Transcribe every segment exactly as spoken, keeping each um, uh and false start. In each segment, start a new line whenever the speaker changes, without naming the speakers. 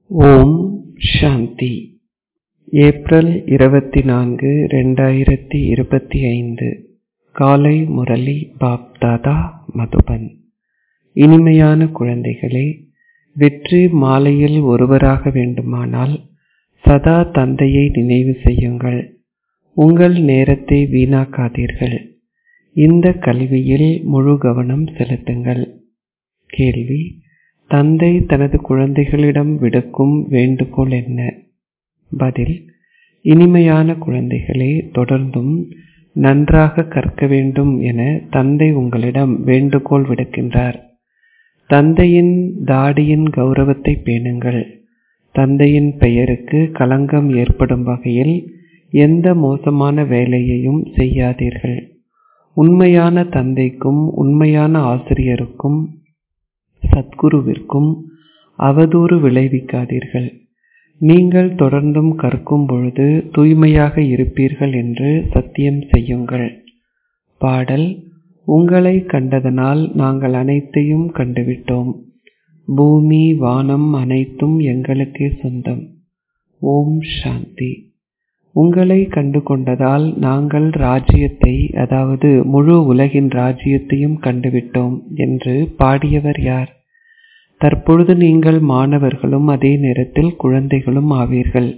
ஓம் சாந்தி. April இருபத்தி நான்கு இரண்டாயிரத்தி இருபத்தி ஐந்து. காலை முரளி பாப் தாதா, மதுபன். இனிமையான குழந்தைகளே, வெற்றி மாலையில் ஒருவராக வேண்டுமானால் சதா தந்தையை நினைவு செய்யுங்கள். உங்கள் நேரத்தை வீணாக்காதீர்கள். இந்த கல்வியில் முழு கவனம் செலுத்துங்கள். கேள்வி: தந்தை தனது குழந்தைகளிடம் விடுக்கும் வேண்டுகோள் என்ன? பதில்: இனிமையான குழந்தைகளே, தொடர்ந்தும் நன்றாக கற்க வேண்டும் என தந்தை உங்களிடம் வேண்டுகோள் விடுக்கின்றார். தந்தையின் தாடியின் கௌரவத்தை பேணுங்கள். தந்தையின் பெயருக்கு களங்கம் ஏற்படும் வகையில் எந்த மோசமான வேலையையும் செய்யாதீர்கள். உண்மையான தந்தைக்கும் உண்மையான ஆசிரியருக்கும் சத்குருவிற்கும் அவதூறு விளைவிக்காதீர்கள். நீங்கள் தொடர்ந்தும் கற்கும் பொழுது தூய்மையாக இருப்பீர்கள் என்று சத்தியம் செய்யுங்கள். பாடல்: உங்களை கண்டதனால் நாங்கள் அனைத்தையும் கண்டுவிட்டோம். பூமி வானம் அனைத்தும் எங்களுக்கே சொந்தம். ஓம் சாந்தி. உங்களை கண்டு கொண்டதால் நாங்கள் ராஜ்யத்தை, அதாவது முழு உலகின் ராஜ்யத்தையும் கண்டுவிட்டோம் என்று பாடியவர் யார்? தற்பொழுது நீங்கள் மாணவர்களும் அதே நேரத்தில் குழந்தைகளும் ஆவீர்கள்.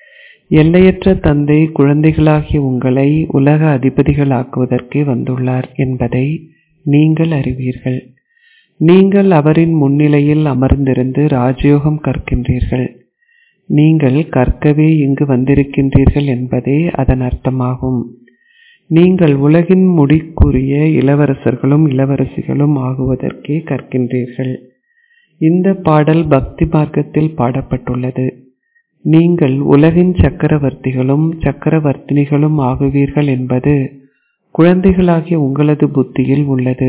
எல்லையற்ற தந்தை குழந்தைகளாகிய உங்களை உலக அதிபதிகளாக்குவதற்கே வந்துள்ளார் என்பதை நீங்கள் அறிவீர்கள். நீங்கள் அவரின் முன்னிலையில் அமர்ந்திருந்து ராஜயோகம் கற்கின்றீர்கள். நீங்கள் கற்கவே இங்கு வந்திருக்கின்றீர்கள் என்பதே அதன் அர்த்தமாகும். நீங்கள் உலகின் முடிக்குரிய இளவரசர்களும் இளவரசிகளும் ஆகுவதற்கே கற்கின்றீர்கள். இந்த பாடல் பக்தி மார்க்கத்தில் பாடப்பட்டுள்ளது. நீங்கள் உலகின் சக்கரவர்த்திகளும் சக்கரவர்த்தினிகளும் ஆகுவீர்கள் என்பது குழந்தைகளாகிய உங்களது புத்தியில் உள்ளது.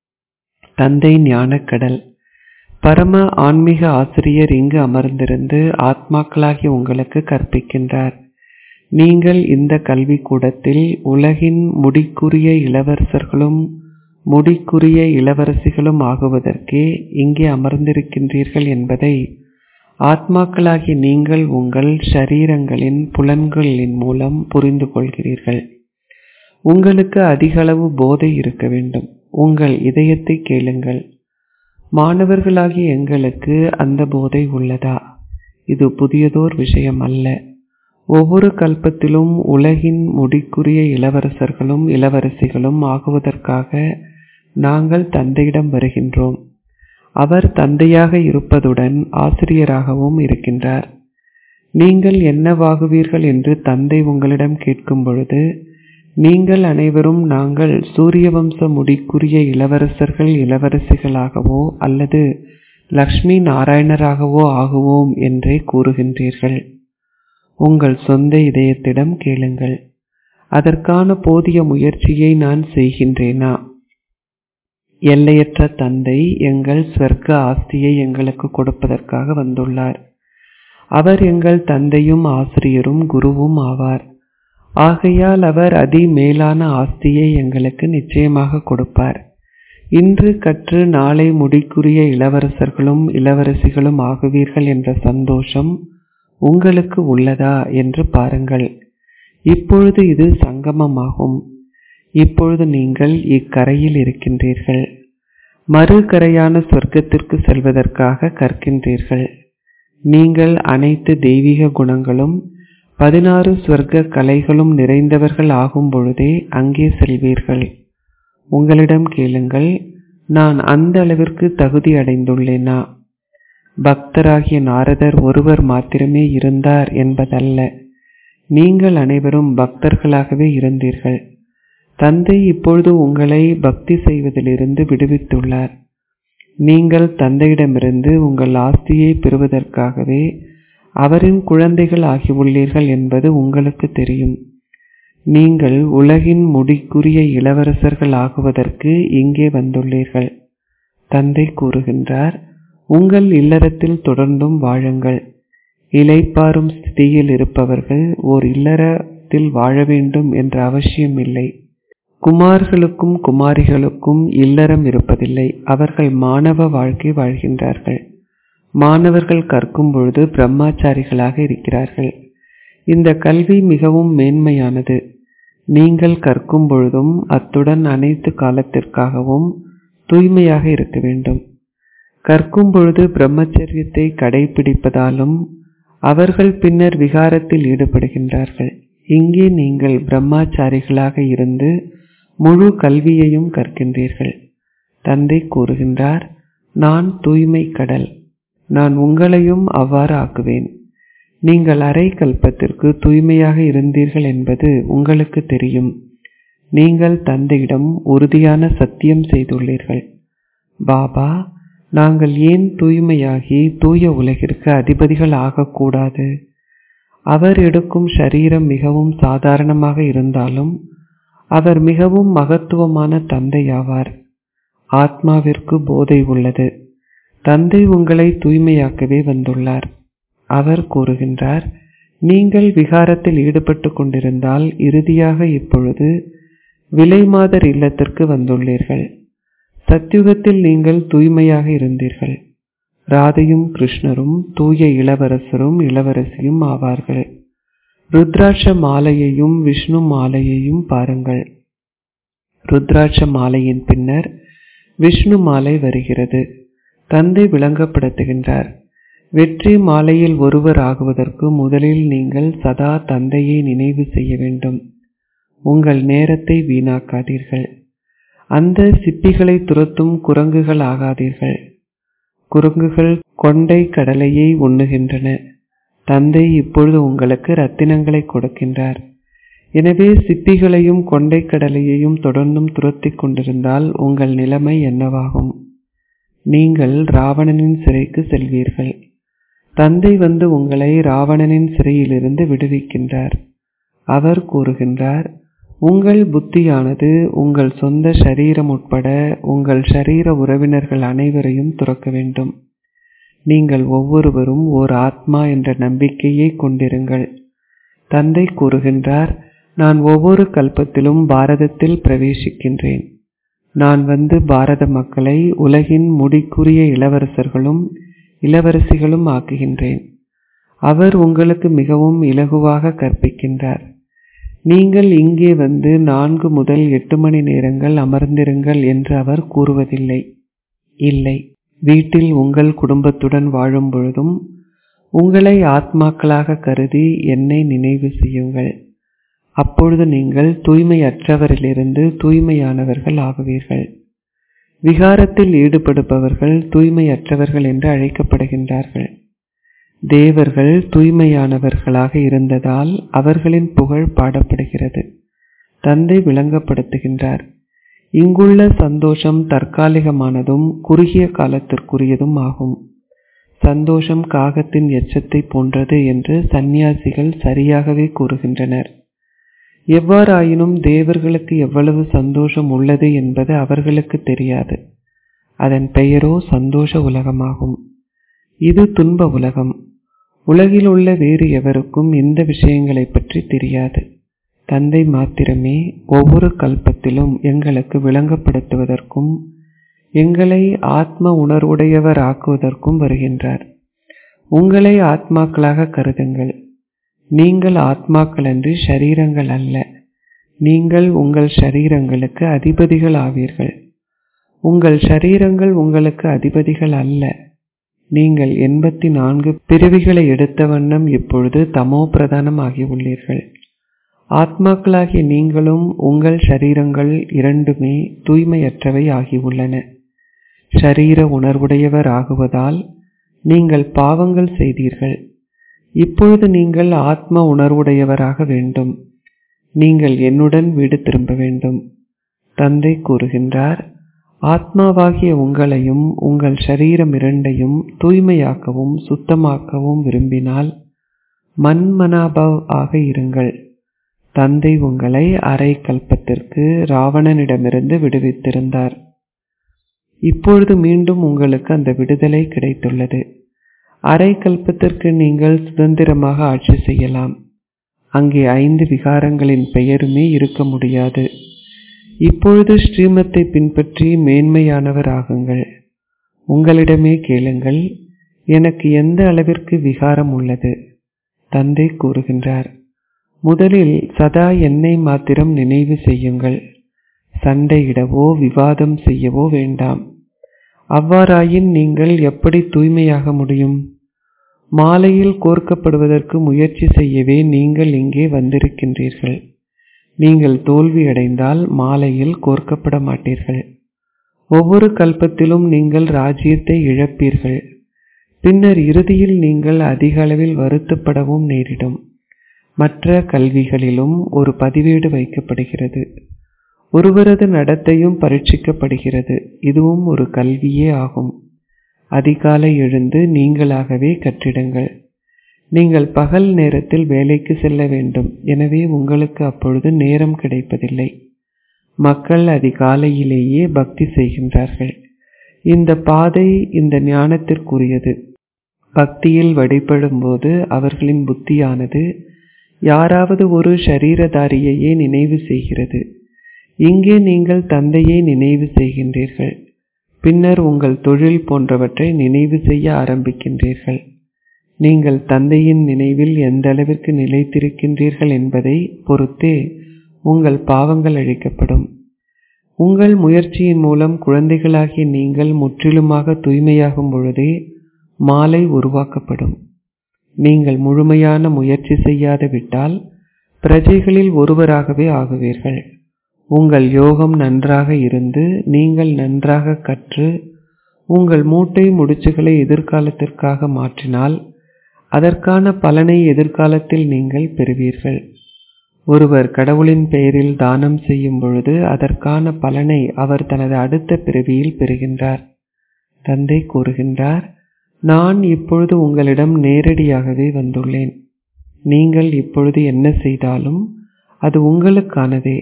தந்தை ஞானக்கடல், பரம ஆன்மீக ஆசிரியர் இங்கு அமர்ந்திருந்து ஆத்மாக்களாகிய உங்களுக்கு கற்பிக்கின்றார். நீங்கள் இந்த கல்விக்கூடத்தில் உலகின் முடிக்குரிய இளவரசர்களும் முடிக்குரிய இளவரசிகளும் ஆகுவதற்கே இங்கே அமர்ந்திருக்கின்றீர்கள் என்பதை ஆத்மாக்களாகிய நீங்கள் உங்கள் ஷரீரங்களின் புலன்களின் மூலம் புரிந்து கொள்கிறீர்கள். உங்களுக்கு அதிகளவு போதை இருக்க வேண்டும். உங்கள் இதயத்தை கேளுங்கள். மாணவர்களாகிய எங்களுக்கு அந்த போதை உள்ளதா? இது புதியதோர் விஷயம் அல்ல. ஒவ்வொரு கல்பத்திலும் உலகின் முடிக்குரிய இளவரசர்களும் இளவரசிகளும் ஆகுவதற்காக நாங்கள் தந்தையிடம் வருகின்றோம். அவர் தந்தையாக இருப்பதுடன் ஆசிரியராகவும் இருக்கின்றார். நீங்கள் என்னவாகுவீர்கள் என்று தந்தை உங்களிடம் கேட்கும் பொழுது நீங்கள் அனைவரும் நாங்கள் சூரிய வம்ச முடிக்குரிய இளவரசர்கள் இளவரசிகளாகவோ அல்லது லக்ஷ்மி நாராயணராகவோ ஆகுவோம் என்றே கூறுகின்றீர்கள். உங்கள் சொந்த இதயத்திடம் கேளுங்கள். அதற்கான போதிய முயற்சியை நான் செய்கின்றேனா? எல்லையற்ற தந்தை எங்கள் ஸ்வர்க்க ஆஸ்தியை எங்களுக்கு கொடுப்பதற்காக வந்துள்ளார். அவர் எங்கள் தந்தையும் ஆசிரியரும் குருவும் ஆவார். ஆகையால் அவர் அதி மேலான ஆஸ்தியை எங்களுக்கு நிச்சயமாக கொடுப்பார். இன்று கற்று நாளை முடிக்குரிய இளவரசர்களும் இளவரசிகளும் ஆகுவீர்கள் என்ற சந்தோஷம் உங்களுக்கு உள்ளதா என்று பாருங்கள். இப்பொழுது இது சங்கமமாகும். இப்பொழுது நீங்கள் இக்கரையில் இருக்கின்றீர்கள். மறுகரையான சொர்க்கத்திற்கு செல்வதற்காக கற்கின்றீர்கள். நீங்கள் அனைத்து தெய்வீக குணங்களும் பதினாறு ஸ்வர்க்க கலைகளும் நிறைந்தவர்கள் ஆகும் பொழுதே அங்கே செல்வீர்கள். உங்களிடம் கேளுங்கள், நான் அந்த அளவிற்கு தகுதி அடைந்துள்ளேனா? பக்தராகிய நாரதர் ஒருவர் மாத்திரமே இருந்தார் என்பதல்ல. நீங்கள் அனைவரும் பக்தர்களாகவே இருந்தீர்கள். தந்தை இப்பொழுது உங்களை பக்தி செய்வதிலிருந்து விடுவித்துள்ளார். நீங்கள் தந்தையிடமிருந்து உங்கள் ஆஸ்தியை பெறுவதற்காகவே அவரின் குழந்தைகள் ஆகியுள்ளீர்கள் என்பது உங்களுக்கு தெரியும். நீங்கள் உலகின் முடிக்குரிய இளவரசர்கள் ஆகுவதற்கு இங்கே வந்துள்ளீர்கள். தந்தை கூறுகின்றார், உங்கள் இல்லறத்தில் தொடர்ந்தும் வாழுங்கள். இளைப்பாறும் ஸ்திதியில் இருப்பவர்கள் ஓர் இல்லறத்தில் வாழ வேண்டும் என்ற அவசியம் இல்லை. குமார்களுக்கும் குமாரிகளுக்கும் இல்லறம் இருப்பதில்லை. அவர்கள் மாணவ வாழ்க்கை வாழ்கின்றார்கள். மாணவர்கள் கற்கும் பொழுது பிரம்மாச்சாரிகளாக இருக்கிறார்கள். இந்த கல்வி மிகவும் மேன்மையானது. நீங்கள் கற்கும் பொழுதும் அத்துடன் அனைத்து காலத்திற்காகவும் தூய்மையாக இருக்க வேண்டும். கற்கும் பொழுது பிரம்மச்சரியத்தை கடைபிடிப்பதாலும் அவர்கள் பின்னர் விகாரத்தில் ஈடுபடுகின்றார்கள். இங்கே நீங்கள் பிரம்மாச்சாரிகளாக இருந்து முழு கல்வியையும் கற்கின்றீர்கள். தந்தை கூறுகின்றார், நான் தூய்மை கடல், நான் உங்களையும் அவ்வாறு ஆக்குவேன். நீங்கள் அரை கல்பத்திற்கு தூய்மையாக இருந்தீர்கள் என்பது உங்களுக்கு தெரியும். நீங்கள் தந்தையிடம் உறுதியான சத்தியம் செய்துள்ளீர்கள். பாபா, நாங்கள் ஏன் தூய்மையாகி தூய உலகிற்கு அதிபதிகள் ஆகக்கூடாது? அவர் எடுக்கும் ஷரீரம் மிகவும் சாதாரணமாக இருந்தாலும் அவர் மிகவும் மகத்துவமான தந்தையாவார். ஆத்மாவிற்கு போதை உள்ளது. தந்தை உங்களை தூய்மையாக்கவே வந்துள்ளார். அவர் கூறுகின்றார், நீங்கள் விகாரத்தில் ஈடுபட்டு கொண்டிருந்தால் இறுதியாக இப்பொழுது விலைமாதர் இல்லத்திற்கு வந்துள்ளீர்கள். சத்யுகத்தில் நீங்கள் தூய்மையாக இருந்தீர்கள். ராதையும் கிருஷ்ணரும் தூய இளவரசரும் இளவரசியும் ஆவார்கள். ருத்ராட்ச மாலையையும் விஷ்ணு மாலையையும் பாருங்கள். ருத்ராட்ச மாலையின் பின்னர் விஷ்ணு மாலை வருகிறது. தந்தை விளங்கப்படுத்துகின்றார், வெற்றி மாலையில் ஒருவர் ஆகுவதற்கு முதலில் நீங்கள் சதா தந்தையை நினைவு செய்ய வேண்டும். உங்கள் நேரத்தை வீணாக்காதீர்கள். அந்த சிப்பிகளை துரத்தும் குரங்குகள் ஆகாதீர்கள். குரங்குகள் கொண்டை கடலையை உண்ணுகின்றன. தந்தை இப்பொழுது உங்களுக்கு ரத்தினங்களை கொடுக்கின்றார். எனவே சிப்பிகளையும் கொண்டை கடலையையும் தொடர்ந்தும் துரத்தி கொண்டிருந்தால் உங்கள் நிலைமை என்னவாகும்? நீங்கள் ராவணனின் சிறைக்கு செல்வீர்கள். தந்தை வந்து உங்களை ராவணனின் சிறையிலிருந்து விடுவிக்கின்றார். அவர் கூறுகின்றார், உங்கள் புத்தியானது உங்கள் சொந்த ஷரீரம் உட்பட உங்கள் ஷரீர உறவினர்கள் அனைவரையும் துறக்க வேண்டும். நீங்கள் ஒவ்வொருவரும் ஓர் ஆத்மா என்ற நம்பிக்கையை கொண்டிருங்கள். தந்தை கூறுகின்றார், நான் ஒவ்வொரு கல்பத்திலும் பாரதத்தில் பிரவேசிக்கின்றேன். நான் வந்து பாரத மக்களை உலகின் முடிக்குரிய இளவரசர்களும் இளவரசிகளும் ஆக்குகின்றேன். அவர் உங்களுக்கு மிகவும் இலகுவாக கற்பிக்கின்றார். நீங்கள் இங்கே வந்து நான்கு முதல் எட்டு மணி நேரங்கள் அமர்ந்திருங்கள் என்று அவர் கூறுவதில்லை. இல்லை, வீட்டில் உங்கள் குடும்பத்துடன் வாழும் பொழுதும் உங்களை ஆத்மாக்களாக கருதி என்னை நினைவு செய்யுங்கள். அப்பொழுது நீங்கள் தூய்மையற்றவரிலிருந்து தூய்மையானவர்கள் ஆகுவீர்கள். விகாரத்தில் ஈடுபடுபவர்கள் தூய்மையற்றவர்கள் என்று அழைக்கப்படுகின்றார்கள். தேவர்கள் தூய்மையானவர்களாக இருந்ததால் அவர்களின் புகழ் பாடப்படுகிறது. தந்தை விளங்கப்படுத்துகின்றார், இங்குள்ள சந்தோஷம் தற்காலிகமானதும் குறுகிய காலத்திற்குரியதும் ஆகும். சந்தோஷம் காகத்தின் எச்சத்தை போன்றது என்று சந்நியாசிகள் சரியாகவே கூறுகின்றனர். எவ்வாறாயினும் தேவர்களுக்கு எவ்வளவு சந்தோஷம் உள்ளது என்பது அவர்களுக்கு தெரியாது. அதன் பெயரோ சந்தோஷ உலகமாகும். இது துன்ப உலகம். உலகில் உள்ள வேறு எவருக்கும் இந்த விஷயங்களை பற்றி தெரியாது. தந்தை மாத்திரமே ஒவ்வொரு கல்பத்திலும் எங்களுக்கு விளங்கப்படுத்துவதற்கும் எங்களை ஆத்ம உணர்வுடையவர் ஆக்குவதற்கும் வருகின்றார். உங்களை ஆத்மாக்களாக கருதுங்கள். நீங்கள் ஆத்மாக்கள் அன்றி ஷரீரங்கள் அல்ல. நீங்கள் உங்கள் ஷரீரங்களுக்கு அதிபதிகள் ஆவீர்கள். உங்கள் ஷரீரங்கள் உங்களுக்கு அதிபதிகள் அல்ல. நீங்கள் எண்பத்தி நான்கு பிறவிகளை எடுத்த வண்ணம் இப்பொழுது தமோ பிரதானம் ஆகியுள்ளீர்கள். ஆத்மாக்களாகிய நீங்களும் உங்கள் ஷரீரங்கள் இரண்டுமே தூய்மையற்றவை ஆகியுள்ளன. ஷரீர உணர்வுடையவர் ஆகுவதால் நீங்கள் பாவங்கள் செய்தீர்கள். இப்பொழுது நீங்கள் ஆத்ம உணர்வுடையவராக வேண்டும். நீங்கள் என்னுடன் வீடு திரும்ப வேண்டும். தந்தை கூறுகின்றார், ஆத்மாவாகிய உங்களையும் உங்கள் ஷரீரம் இரண்டையும் தூய்மையாக்கவும் சுத்தமாக்கவும் விரும்பினால் மன்மனாபவ் ஆக இருங்கள். தந்தை உங்களை அரை கல்பத்திற்கு ராவணனிடமிருந்து விடுவித்திருந்தார். இப்பொழுது மீண்டும் உங்களுக்கு அந்த விடுதலை கிடைத்துள்ளது. அரை கல்பத்திற்கு நீங்கள் சுதந்திரமாக ஆட்சி செய்யலாம். அங்கே ஐந்து விகாரங்களின் பெயருமே இருக்க முடியாது. இப்பொழுது ஸ்ரீமத்தை பின்பற்றி மேன்மையானவர் ஆகுங்கள். உங்களிடமே கேளுங்கள், எனக்கு எந்த அளவிற்கு விகாரம் உள்ளது? தந்தை கூறுகின்றார், முதலில் சதா என்னை மாத்திரம் நினைவு செய்யுங்கள். சண்டையிடவோ விவாதம் செய்யவோ வேண்டாம். அவ்வாறாயின் நீங்கள் எப்படி தூய்மையாக முடியும்? மாலையில் கோர்க்கப்படுவதற்கு முயற்சி செய்யவே நீங்கள் இங்கே வந்திருக்கின்றீர்கள். நீங்கள் தோல்வியடைந்தால் மாலையில் கோர்க்கப்பட மாட்டீர்கள். ஒவ்வொரு கல்பத்திலும் நீங்கள் ராஜ்யத்தை இழப்பீர்கள். பின்னர் இறுதியில் நீங்கள் அதிக அளவில் வருத்தப்படவும் நேரிடும். மற்ற கல்விகளிலும் ஒரு பதிவேடு வைக்கப்படுகிறது. ஒருவரது நடத்தையும் பரீட்சிக்கப்படுகிறது. இதுவும் ஒரு கல்வியே ஆகும். அதிகாலை எழுந்து நீங்களாகவே கற்றிடுங்கள். நீங்கள் பகல் நேரத்தில் வேலைக்கு செல்ல வேண்டும். எனவே உங்களுக்கு அப்பொழுது நேரம் கிடைப்பதில்லை. மக்கள் அதிகாலையிலேயே பக்தி செய்கின்றார்கள். இந்த பாதை இந்த ஞானத்திற்குரியது. பக்தியில் வழிபடும் போது அவர்களின் புத்தியானது யாராவது ஒரு ஷரீரதாரியையே நினைவு செய்கிறது. இங்கே நீங்கள் தந்தையை நினைவு செய்கின்றீர்கள். பின்னர் உங்கள் தொழில் போன்றவற்றை நினைவு செய்ய ஆரம்பிக்கின்றீர்கள். நீங்கள் தந்தையின் நினைவில் எந்த அளவிற்கு நிலைத்திருக்கின்றீர்கள் என்பதை பொறுத்தே உங்கள் பாவங்கள் அழிக்கப்படும். உங்கள் முயற்சியின் மூலம் குழந்தைகளாகிய நீங்கள் முற்றிலுமாக தூய்மையாகும் பொழுதே மாலை உருவாக்கப்படும். நீங்கள் முழுமையான முயற்சி செய்யாது விட்டால் பிரஜைகளில் ஒருவராகவே ஆகுவீர்கள். உங்கள் யோகம் நன்றாக இருந்து நீங்கள் நன்றாக கற்று உங்கள் மூட்டை முடிச்சுகளை எதிர்காலத்திற்காக மாற்றினால் அதற்கான பலனை எதிர்காலத்தில் நீங்கள் பெறுவீர்கள். ஒருவர் கடவுளின் பெயரில் தானம் செய்யும் பொழுது அதற்கான பலனை அவர் தனது அடுத்த பிறவியில் பெறுகின்றார். தந்தை கூறுகின்றார், நான் இப்பொழுது உங்களிடம் நேரடியாகவே வந்துள்ளேன். நீங்கள் இப்பொழுது என்ன செய்தாலும் அது உங்களுக்கானதே.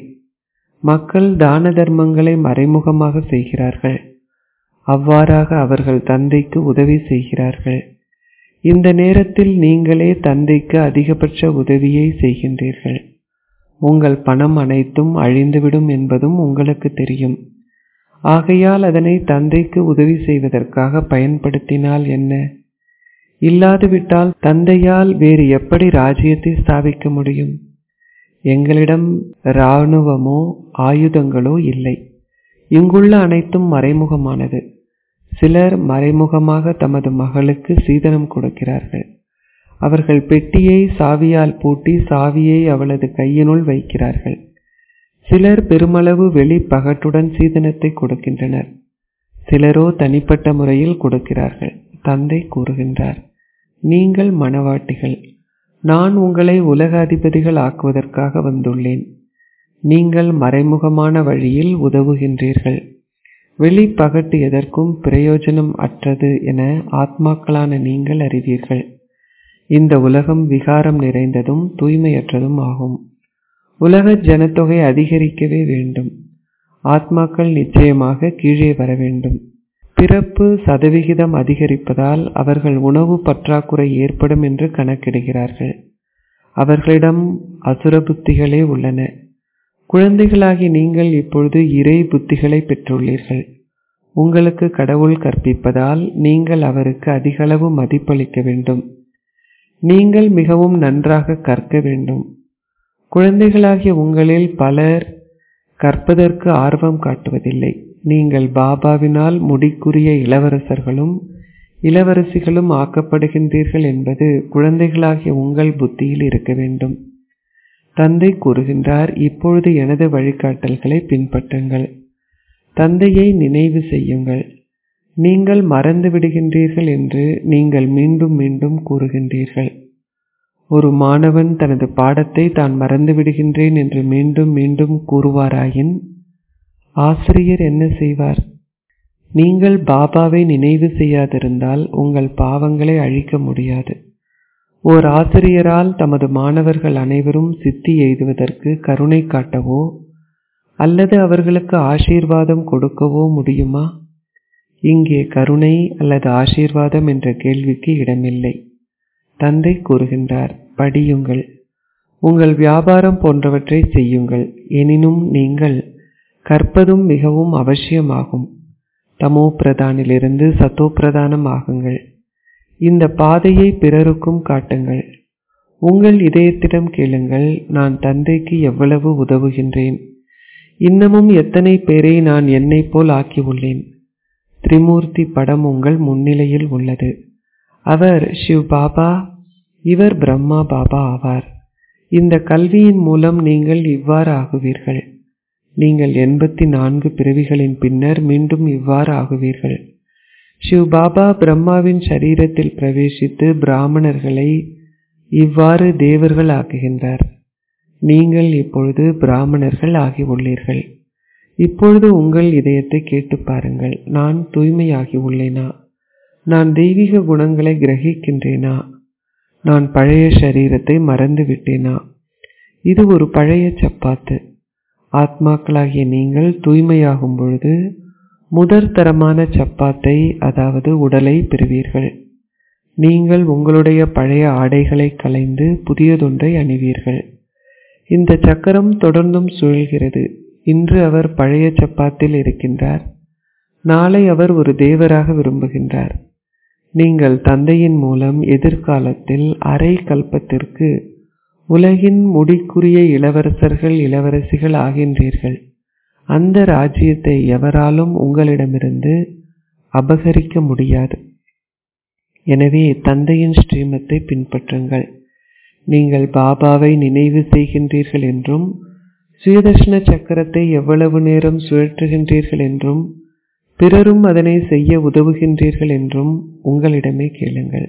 மக்கள் தான தர்மங்களை மறைமுகமாக செய்கிறார்கள். அவ்வாறாக அவர்கள் தந்தைக்கு உதவி செய்கிறார்கள். இந்த நேரத்தில் நீங்களே தந்தைக்கு அதிகபட்ச உதவியை செய்கின்றீர்கள். உங்கள் பணம் அனைத்தும் அழிந்துவிடும் என்பதும் உங்களுக்கு தெரியும். ஆகையால் அதனை தந்தைக்கு உதவி செய்வதற்காக பயன்படுத்தினால் என்ன? இல்லாதுவிட்டால் தந்தையால் வேறு எப்படி ராஜ்யத்தை ஸ்தாபிக்க முடியும்? எங்களிடம் இராணுவமோ ஆயுதங்களோ இல்லை. இங்குள்ள அனைத்தும் மறைமுகமானது. சிலர் மறைமுகமாக தமது மகளுக்கு சீதனம் கொடுக்கிறார்கள். அவர்கள் பெட்டியை சாவியால் பூட்டி சாவியை அவளது கையினுள் வைக்கிறார்கள். சிலர் பெருமளவு வெளி பகட்டுடன் சீதனத்தை கொடுக்கின்றனர். சிலரோ தனிப்பட்ட முறையில் கொடுக்கிறார்கள். தந்தை கூறுகின்றார், நீங்கள் மணவாட்டிகள். நான் உங்களை உலக அதிபதிகள் ஆக்குவதற்காக வந்துள்ளேன். நீங்கள் மறைமுகமான வழியில் உதவுகின்றீர்கள். வெளிப்பகட்டு எதற்கும் பிரயோஜனம் அற்றது என ஆத்மாக்களான நீங்கள் அறிவீர்கள். இந்த உலகம் விகாரம் நிறைந்ததும் தூய்மையற்றதும் ஆகும். உலக ஜனத்தொகை அதிகரிக்கவே வேண்டும். ஆத்மாக்கள் நிச்சயமாக கீழே வர வேண்டும். பிறப்பு சதவிகிதம் அதிகரிப்பதால் அவர்கள் உணவு பற்றாக்குறை ஏற்படும் என்று கணக்கிடுகிறார்கள். அவர்களிடம் அசுர புத்திகளே உள்ளன. குழந்தைகளாகி நீங்கள் இப்பொழுது இறை புத்திகளை பெற்றுள்ளீர்கள். உங்களுக்கு கடவுள் கற்பிப்பதால் நீங்கள் அவருக்கு அதிகளவு மதிப்பளிக்க வேண்டும். நீங்கள் மிகவும் நன்றாக கற்க வேண்டும். குழந்தைகளாகிய உங்களில் பலர் கற்பதற்கு ஆர்வம் காட்டுவதில்லை. நீங்கள் பாபாவினால் முடிக்குரிய இளவரசர்களும் இளவரசிகளும் ஆக்கப்படுகின்றீர்கள் என்பது குழந்தைகளாகிய உங்கள் புத்தியில் இருக்க வேண்டும். தந்தை கூறுகின்றார், இப்பொழுது எனது வழிகாட்டல்களை பின்பற்றுங்கள். தந்தையை நினைவு செய்யுங்கள். நீங்கள் மறந்து விடுகின்றீர்கள் என்று நீங்கள் மீண்டும் மீண்டும் கூறுகின்றீர்கள். ஒரு மாணவன் தனது பாடத்தை தான் மறந்து விடுகின்றேன் என்று மீண்டும் மீண்டும் கூறுவாராயின் ஆசிரியர் என்ன செய்வார்? நீங்கள் பாபாவை நினைவு செய்யாதிருந்தால் உங்கள் பாவங்களை அழிக்க முடியாது. ஓர் ஆசிரியரால் தமது மாணவர்கள் அனைவரும் சித்தி எய்துவதற்கு கருணை காட்டவோ அல்லது அவர்களுக்கு ஆசீர்வாதம் கொடுக்கவோ முடியுமா? இங்கே கருணை அல்லது ஆசீர்வாதம் என்ற கேள்விக்கு இடமில்லை. தந்தை கூறுகின்றார், படியுங்கள், உங்கள் வியாபாரம் போன்றவற்றை செய்யுங்கள். எனினும் நீங்கள் கற்பதும் மிகவும் அவசியமாகும். தமோ பிரதானிலிருந்து சத்தோ பிரதானம் ஆகுங்கள். இந்த பாதையை பிறருக்கும் காட்டுங்கள். உங்கள் இதயத்திடம் கேளுங்கள், நான் தந்தைக்கு எவ்வளவு உதவுகின்றேன், இன்னமும் எத்தனை பேரை நான் என்னை போல் ஆக்கியுள்ளேன். திரிமூர்த்தி படம் உங்கள் முன்னிலையில் உள்ளது. அவர் சிவ் பாபா, இவர் பிரம்மா பாபா ஆவார். இந்த கல்வியின் மூலம் நீங்கள் இவ்வாறு ஆகுவீர்கள். நீங்கள் எண்பத்தி நான்கு பிறவிகளின் பின்னர் மீண்டும் இவ்வாறு ஆகுவீர்கள். சிவ் பாபா பிரம்மாவின் சரீரத்தில் பிரவேசித்து பிராமணர்களை இவ்வாறு தேவர்கள் ஆக்குகின்றார். நீங்கள் இப்பொழுது பிராமணர்கள் ஆகி உள்ளீர்கள். இப்பொழுது உங்கள் இதயத்தை கேட்டு பாருங்கள், நான் தூய்மையாகி உள்ளேனா? நான் தெய்வீக குணங்களை கிரகிக்கின்றேனா? நான் பழைய சரீரத்தை மறந்து விட்டேனா? இது ஒரு பழைய சப்பாத்து. ஆத்மாக்களாகிய நீங்கள் தூய்மையாகும் பொழுது முதற் தரமான சப்பாத்தை, அதாவது உடலை பெறுவீர்கள். நீங்கள் உங்களுடைய பழைய ஆடைகளை களைந்து புதியதொன்றை அணிவீர்கள். இந்த சக்கரம் தொடர்ந்தும் சுழல்கிறது. இன்று அவர் பழைய சப்பாத்தில் இருக்கின்றார், நாளை அவர் ஒரு தேவராக விரும்புகின்றார். நீங்கள் தந்தையின் மூலம் எதிர்காலத்தில் அரை கல்பத்திற்கு உலகின் முடிக்குரிய இளவரசர்கள் இளவரசிகள் ஆகின்றீர்கள். அந்த ராஜ்யத்தை எவராலும் உங்களிடமிருந்து அபகரிக்க முடியாது. எனவே தந்தையின் ஸ்ரீமத்தை பின்பற்றுங்கள். நீங்கள் பாபாவை நினைவு செய்கின்றீர்கள் என்றும் சுயதர்ஷன சக்கரத்தை எவ்வளவு நேரம் சுழற்றுகின்றீர்கள் என்றும் பிறரும் அதனை செய்ய உதவுகின்றீர்கள் என்றும் உங்களிடமே கேளுங்கள்.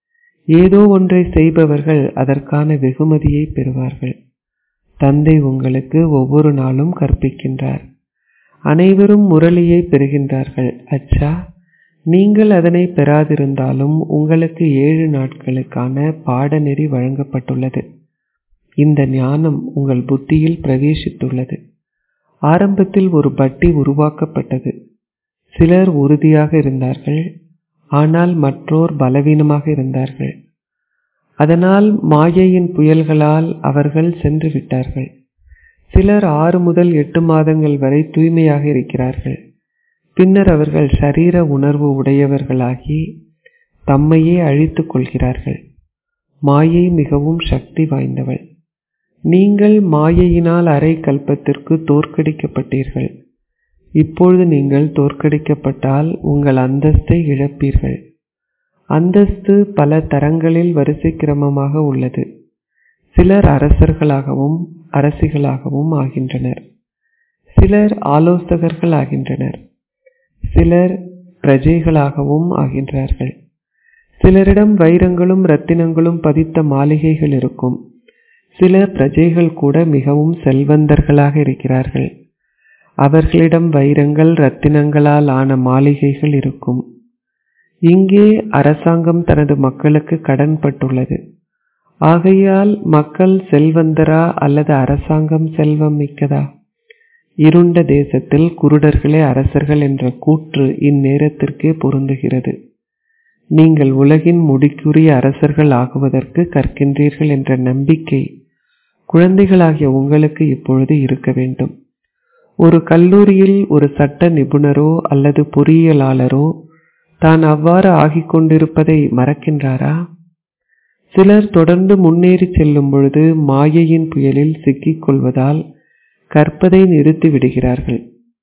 ஏதோ ஒன்றை செய்பவர்கள் அதற்கான வெகுமதியை பெறுவார்கள். தந்தை உங்களுக்கு ஒவ்வொரு நாளும் கற்பிக்கின்றார். அனைவரும் முரளியை பெறுகின்றார்கள். அச்சா, நீங்கள் அதனை பெறாதிருந்தாலும் உங்களுக்கு ஏழு நாட்களுக்கான பாடநெறி வழங்கப்பட்டுள்ளது. இந்த ஞானம் உங்கள் புத்தியில் பிரவேசித்துள்ளது. ஆரம்பத்தில் ஒரு பட்டி உருவாக்கப்பட்டது. சிலர் உறுதியாக இருந்தார்கள், ஆனால் மற்றோர் பலவீனமாக இருந்தார்கள். அதனால் மாயையின் புயல்களால் அவர்கள் சென்று விட்டார்கள். சிலர் ஆறு முதல் எட்டு மாதங்கள் வரை தூய்மையாக இருக்கிறார்கள். பின்னர் அவர்கள் சரீர உணர்வு உடையவர்களாகி தம்மையே அழித்துக் கொள்கிறார்கள். மாயை மிகவும் சக்தி வாய்ந்தவள். நீங்கள் மாயையினால் அரை கல்பத்திற்கு தோற்கடிக்கப்பட்டீர்கள். இப்பொழுது நீங்கள் தோற்கடிக்கப்பட்டால் உங்கள் அந்தஸ்தை இழப்பீர்கள். அந்தஸ்து பல தரங்களில் வரிசை கிரமமாக உள்ளது. சிலர் அரசர்களாகவும் அரசிகளாகவும் ஆகின்றனர். சிலர் ஆலோசகர்கள் ஆகின்றனர். சிலர் பிரஜைகளாகவும் ஆகின்றார்கள். சிலரிடம் வைரங்களும் இரத்தினங்களும் பதித்த மாளிகைகள் இருக்கும். சில பிரஜைகள் கூட மிகவும் செல்வந்தர்களாக இருக்கிறார்கள். அவர்களிடம் வைரங்கள் இரத்தினங்களால் ஆன மாளிகைகள் இருக்கும். இங்கே அரசாங்கம் தனது மக்களுக்கு கடன் பட்டுள்ளது. ஆகையால் மக்கள் செல்வந்தரா அல்லது அரசாங்கம் செல்வம் மிக்கதா? இருண்ட தேசத்தில் குருடர்களே அரசர்கள் என்ற கூற்று இந்நேரத்திற்கே பொருந்துகிறது. நீங்கள் உலகின் முடிக்குரிய அரசர்கள் ஆகுவதற்கு கற்கின்றீர்கள் என்ற நம்பிக்கை குழந்தைகளாகிய உங்களுக்கு இப்பொழுது இருக்க வேண்டும். ஒரு கல்லூரியில் ஒரு சட்ட நிபுணரோ அல்லது பொறியியலாளரோ தான் அவ்வாறு ஆகிக் கொண்டிருப்பதை மறக்கின்றாரா? சிலர் தொடர்ந்து முன்னேறி செல்லும் பொழுது மாயையின் புயலில் சிக்கிக் கொள்வதால் கற்பதை நிறுத்தி விடுகிறார்கள்.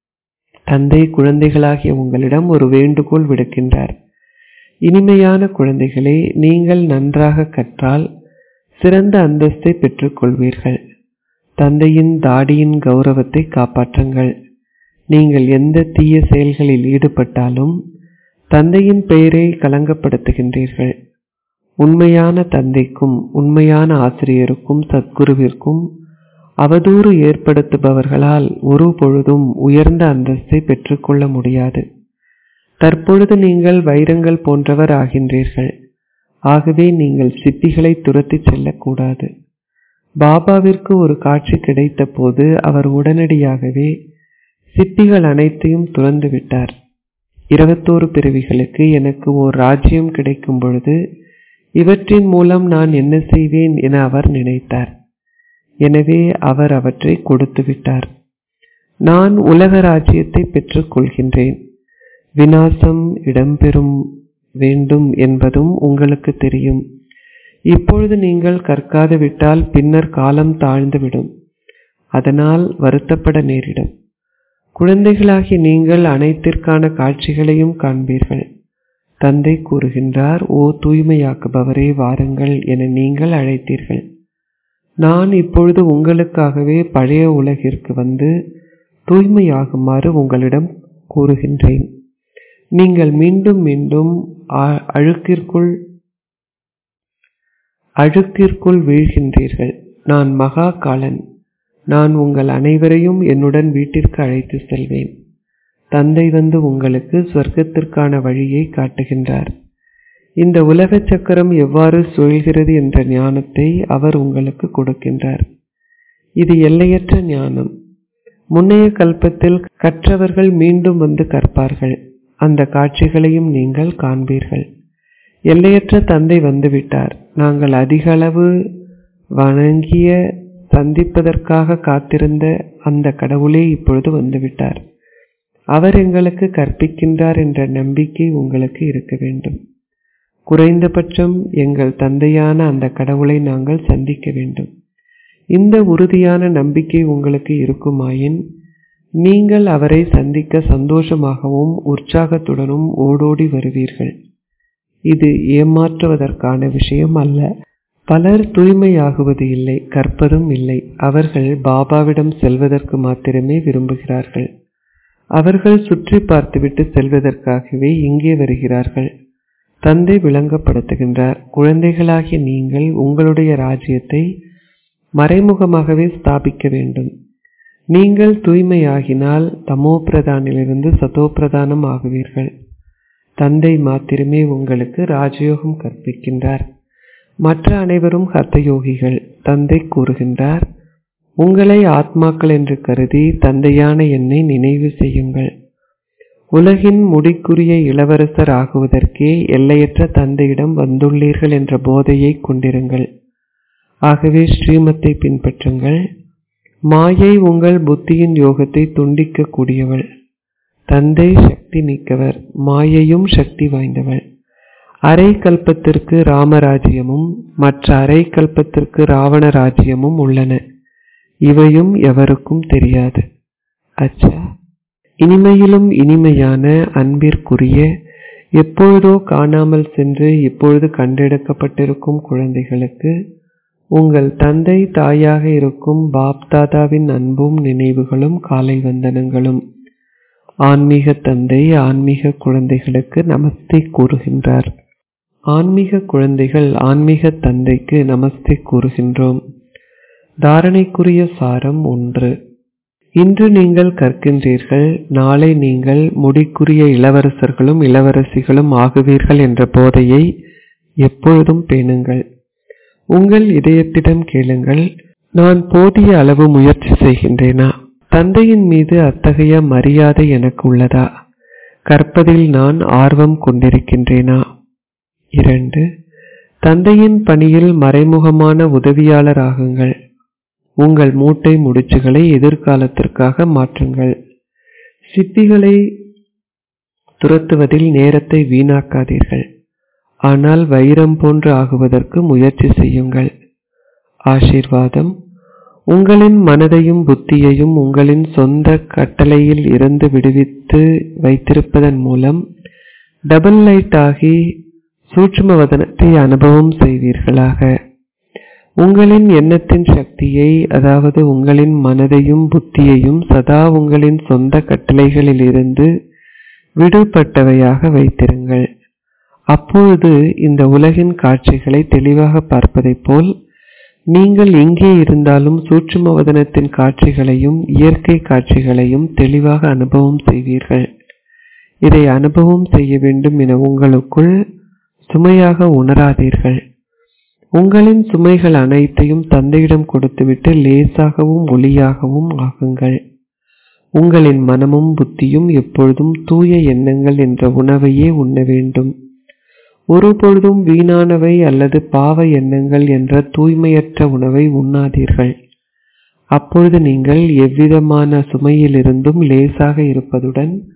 தந்தை குழந்தைகளாகிய உங்களிடம் ஒரு வேண்டுகோள் விடுக்கின்றார். இனிமையான குழந்தைகளே, நீங்கள் நன்றாக கற்றால் சிறந்த அந்தஸ்தை பெற்றுக் கொள்வீர்கள். தந்தையின் தாடியின் கௌரவத்தை காப்பாற்றுங்கள். நீங்கள் எந்த தீய செயல்களில் ஈடுபட்டாலும் தந்தையின் பெயரை களங்கப்படுத்துகின்றீர்கள். உண்மையான தந்தைக்கும் உண்மையான ஆசிரியருக்கும் சத்குருவிற்கும் அவதூறு ஏற்படுத்துபவர்களால் ஒரு பொழுதும் உயர்ந்த அந்தஸ்தை பெற்றுக்கொள்ள முடியாது. தற்பொழுது நீங்கள் வைரங்கள் போன்றவர் ஆகின்றீர்கள். ஆகவே நீங்கள் சிப்பிகளை துரத்தி செல்லக்கூடாது. பாபாவிற்கு ஒரு காட்சி கிடைத்த போது அவர் உடனடியாகவே சிப்பிகள் அனைத்தையும் துறந்து விட்டார். இருபத்தோரு பிறவிகளுக்கு எனக்கு ஓர் ராஜ்யம் கிடைக்கும் பொழுது இவற்றின் மூலம் நான் என்ன செய்வேன் என அவர் நினைத்தார். எனவே அவர் அவற்றை கொடுத்து விட்டார். நான் உலக ராஜ்யத்தை பெற்றுக் கொள்கின்றேன். விநாசம் இடம்பெறும் வேண்டும் என்பதும் உங்களுக்கு தெரியும். இப்பொழுது நீங்கள் கற்காது விட்டால் பின்னர் காலம் தாழ்ந்துவிடும். அதனால் வருத்தப்பட நேரிடும். குழந்தைகளாகி நீங்கள் அனைத்திற்கான காட்சிகளையும் காண்பீர்கள். தந்தை கூறுகின்றார், ஓ தூய்மையாக்குபவரே வாருங்கள் என நீங்கள் அழைத்தீர்கள். நான் இப்பொழுது உங்களுக்காகவே பழைய உலகிற்கு வந்து தூய்மையாகுமாறு உங்களிடம் கூறுகின்றேன். நீங்கள் மீண்டும் மீண்டும் அழுக்கிற்குள் அழுக்கிற்குள் வீழ்கின்றீர்கள். நான் மகா காலன். நான் உங்கள் அனைவரையும் என்னுடன் வீட்டிற்கு அழைத்து செல்வேன். தந்தை வந்து உங்களுக்கு சொர்க்கத்திற்கான வழியை காட்டுகின்றார். இந்த உலக சக்கரம் எவ்வாறு சுழல்கிறது என்ற ஞானத்தை அவர் உங்களுக்கு கொடுக்கின்றார். இது எல்லையற்ற ஞானம். முன்னைய கல்பத்தில் கற்றவர்கள் மீண்டும் வந்து கற்பார்கள். அந்த காட்சிகளையும் நீங்கள் காண்பீர்கள். எல்லையற்ற தந்தை வந்துவிட்டார். நாங்கள் அதிக அளவு வணங்கிய சந்திப்பதற்காக காத்திருந்த அந்த கடவுளே இப்பொழுது வந்துவிட்டார். அவர் எங்களுக்கு கற்பிக்கின்றார் என்ற நம்பிக்கை உங்களுக்கு இருக்க வேண்டும். குறைந்தபட்சம் எங்கள் தந்தையான அந்த கடவுளை நாங்கள் சந்திக்க வேண்டும். இந்த உறுதியான நம்பிக்கை உங்களுக்கு இருக்குமாயின் நீங்கள் அவரை சந்திக்க சந்தோஷமாகவும் உற்சாகத்துடனும் ஓடோடி வருவீர்கள். இது ஏமாற்றுவதற்கான விஷயம் அல்ல. பலர் தூய்மையாகுவது இல்லை, கற்பதும் இல்லை. அவர்கள் பாபாவிடம் செல்வதற்கு மாத்திரமே விரும்புகிறார்கள். அவர்கள் சுற்றி பார்த்துவிட்டு செல்வதற்காகவே இங்கே வருகிறார்கள். தந்தை விளங்கப்படுத்துகின்றார், குழந்தைகளாகிய நீங்கள் உங்களுடைய ராஜ்யத்தை மறைமுகமாகவே ஸ்தாபிக்க வேண்டும். நீங்கள் தூய்மையாகினால் தமோ பிரதானிலிருந்து சதோ பிரதானம் ஆகுவீர்கள். தந்தை மாத்திரமே உங்களுக்கு ராஜயோகம் கற்பிக்கின்றார். மற்ற அனைவரும் ஹத்தயோகிகள். தந்தை கூறுகின்றார், உங்களை ஆத்மாக்கள் என்று கருதி தந்தையான என்னை நினைவு செய்யுங்கள். உலகின் முடிக்குரிய இளவரசர் ஆகுவதற்கே எல்லையற்ற தந்தையிடம் வந்துள்ளீர்கள் என்ற போதையை கொண்டிருங்கள். ஆகவே ஸ்ரீமத்தை பின்பற்றுங்கள். மாயை உங்கள் புத்தியின் யோகத்தை துண்டிக்க கூடியவள். தந்தை சக்தி மிக்கவர், மாயையும் சக்தி வாய்ந்தவள். அரை கல்பத்திற்கு ராமராஜ்யமும் மற்ற அரை கல்பத்திற்கு ராவண ராஜ்யமும் உள்ளன. இவையும் எவருக்கும் தெரியாது. அச்சா, இனிமையிலும் இனிமையான அன்பிற்குரிய எப்பொழுதோ காணாமல் சென்று இப்பொழுது கண்டெடுக்கப்பட்டிருக்கும் குழந்தைகளுக்கு உங்கள் தந்தை தாயாக இருக்கும் பாப்தாதாவின் அன்பும் நினைவுகளும் காலை வந்தனங்களும். ஆன்மீக தந்தை ஆன்மீக குழந்தைகளுக்கு நமஸ்தே கூறுகின்றார். ஆன்மீக குழந்தைகள் ஆன்மீக தந்தைக்கு நமஸ்தே கூறுகின்றோம். தாரணைக்குரிய சாரம் ஒன்று. இன்று நீங்கள் கற்கின்றீர்கள், நாளை நீங்கள் முடிக்குரிய இளவரசர்களும் இளவரசிகளும் ஆகுவீர்கள் என்ற போதையை எப்பொழுதும் பேணுங்கள். உங்கள் இதயத்திடம் கேளுங்கள், நான் போதிய அளவு முயற்சி செய்கின்றேனா? தந்தையின் மீது அத்தகைய மரியாதை எனக்கு உள்ளதா? கற்பதில் நான் ஆர்வம் கொண்டிருக்கின்றேனா? இரண்டு, தந்தையின் பணியில் மறைமுகமான உதவியாளர் ஆகுங்கள். உங்கள் மூட்டை முடிச்சுகளை எதிர்காலத்திற்காக மாற்றுங்கள். சிப்பிகளை துரத்துவதில் நேரத்தை வீணாக்காதீர்கள். ஆனால் வைரம் போன்று ஆகுவதற்கு முயற்சி செய்யுங்கள். ஆசீர்வாதம். உங்களின் மனதையும் புத்தியையும் உங்களின் சொந்த கட்டளையில் இருந்து விடுவித்து வைத்திருப்பதன் மூலம் டபுள் லைட் ஆகி சூட்சும வதனத்தை அனுபவம் செய்வீர்களாக. உங்களின் எண்ணத்தின் சக்தியை, அதாவது உங்களின் மனதையும் புத்தியையும் சதா உங்களின் சொந்த கட்டளைகளில் இருந்து விடுபட்டவையாக வைத்திருங்கள். அப்பொழுது இந்த உலகின் காட்சிகளை தெளிவாக பார்ப்பதைப் போல் நீங்கள் எங்கே இருந்தாலும் சூட்சும வதனத்தின் காட்சிகளையும் இயற்கை காட்சிகளையும் தெளிவாக அனுபவம் செய்வீர்கள். இதை அனுபவம் செய்ய வேண்டும் என உங்களுக்குள் சுமையாக உணராதீர்கள். உங்களின் சுமைகள் அனைத்தையும் தந்தையிடம் கொடுத்துவிட்டு லேசாகவும் ஒளியாகவும் ஆகுங்கள். உங்களின் மனமும் புத்தியும் எப்பொழுதும் தூய எண்ணங்கள் என்ற உணவையே உண்ண வேண்டும். ஒருபொழுதும் வீணானவை அல்லது பாவ எண்ணங்கள் என்ற தூய்மையற்ற உணவை உண்ணாதீர்கள். அப்பொழுது நீங்கள் எவ்விதமான சுமையிலிருந்தும் லேசாக இருப்பதுடன்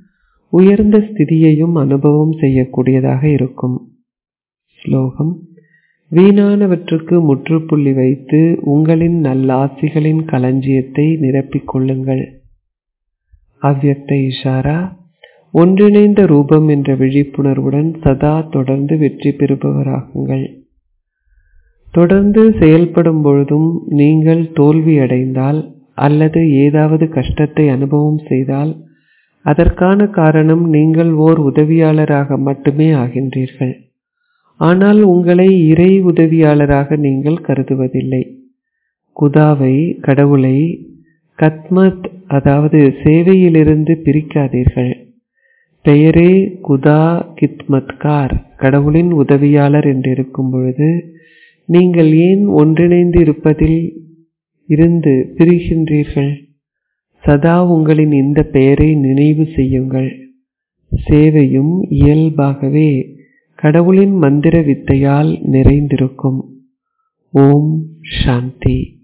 உயர்ந்த ஸ்திதியையும் அனுபவம் செய்யக்கூடியதாக இருக்கும். ஸ்லோகம்: வீணானவற்றுக்கு முற்றுப்புள்ளி வைத்து உங்களின் நல்லாசிகளின் களஞ்சியத்தை நிரப்பிக் கொள்ளுங்கள். அவ்யக்த இஷாரா: ஒன்றிணைந்த ரூபம் என்ற விழிப்புணர்வுடன் சதா தொடர்ந்து வெற்றி பெறுபவராகுங்கள். தொடர்ந்து செயல்படும் பொழுதும் நீங்கள் தோல்வியடைந்தால் அல்லது ஏதாவது கஷ்டத்தை அனுபவம் செய்தால் அதற்கான காரணம் நீங்கள் ஓர் உதவியாளராக மட்டுமே ஆகின்றீர்கள். ஆனால் உங்களை இறை உதவியாளராக நீங்கள் கருதுவதில்லை. குதாவை, கடவுளை கத்மத் அதாவது சேவையிலிருந்து பிரிக்காதீர்கள். பெயரே குதா கித்மத்கார், கடவுளின் உதவியாளர் என்றிருக்கும் பொழுது நீங்கள் ஏன் ஒன்றிணைந்து இருப்பதில் இருந்து பிரிகின்றீர்கள்? சதா உங்களின் இந்த பெயரை நினைவு செய்யுங்கள். சேவையும் இயல்பாகவே கடவுளின் மந்திர வித்தையால் நிறைந்திருக்கும். ஓம் சாந்தி.